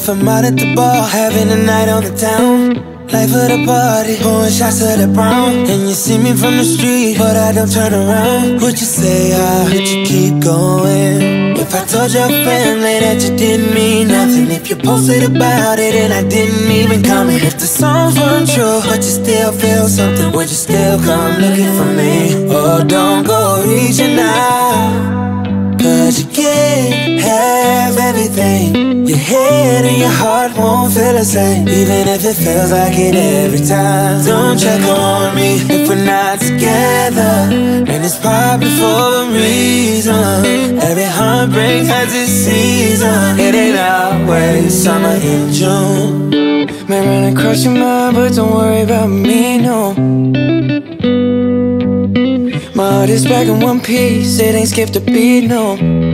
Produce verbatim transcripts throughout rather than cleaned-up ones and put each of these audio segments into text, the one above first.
I'm out at the bar, having a night on the town. Life of the party, pouring shots of the brown. And you see me from the street, but I don't turn around. Would you say I would you keep going? If I told your family that you didn't mean nothing, if you posted about it and I didn't even comment, if the songs weren't true, but you still feel something, would you still come looking for me? Oh, don't go reaching out, cause you can't have everything. Your head and your heart won't feel the same, even if it feels like it every time. Don't check on me if we're not together, and it's probably for a reason. Every heartbreak has its season. It ain't always summer in June. May run across your mind, but don't worry about me, no. My heart is back in one piece, it ain't skipped a beat, no.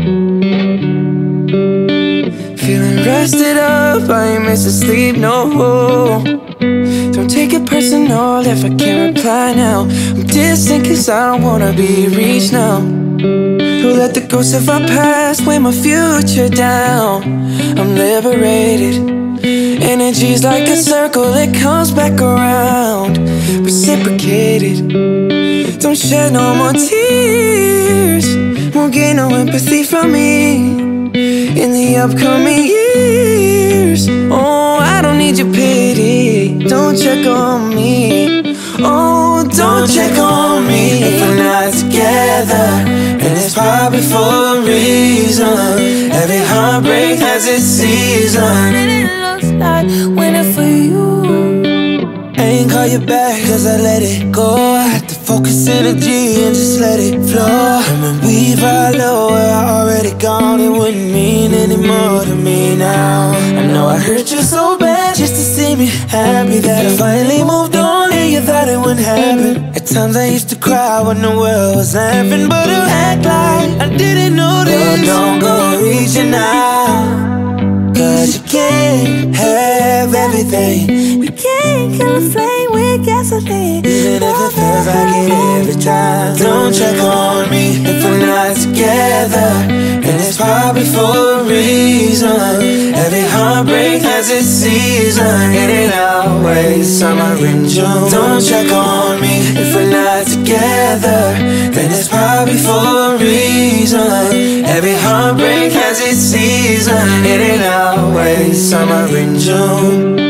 Feeling rested up, I ain't missing sleep, no. Don't take it personal if I can't reply now. I'm distant cause I don't wanna be reached now. Don't let the ghosts of our past weigh my future down. I'm liberated. Energy's like a circle, it comes back around, reciprocated. Don't shed no more tears, won't gain no empathy from me in the upcoming years. Oh, I don't need your pity, don't check on me. Oh, don't check on me if we're not together, and it's probably for a reason. Every heartbreak has its season, and it looks like winter for you. I ain't call you back cause I let it go. I had to focus energy and just let it flow. And when we follow where I already gone, it wouldn't mean any more to me now. I know I hurt you so bad just to see me happy, that I finally moved on and you thought it wouldn't happen. At times I used to cry when the world was laughing, but you act like I didn't notice. Oh, don't go reaching out, cause you can't have everything. We can't kill a flame with gasoline, even if it feels like it every time. Don't check on me if we're not together, and it's probably for a reason. Every heartbreak has its season, it ain't always summer in June. Don't check on me if we're not together, then it's probably for a reason. Every heartbreak has its season, it ain't always summer in June.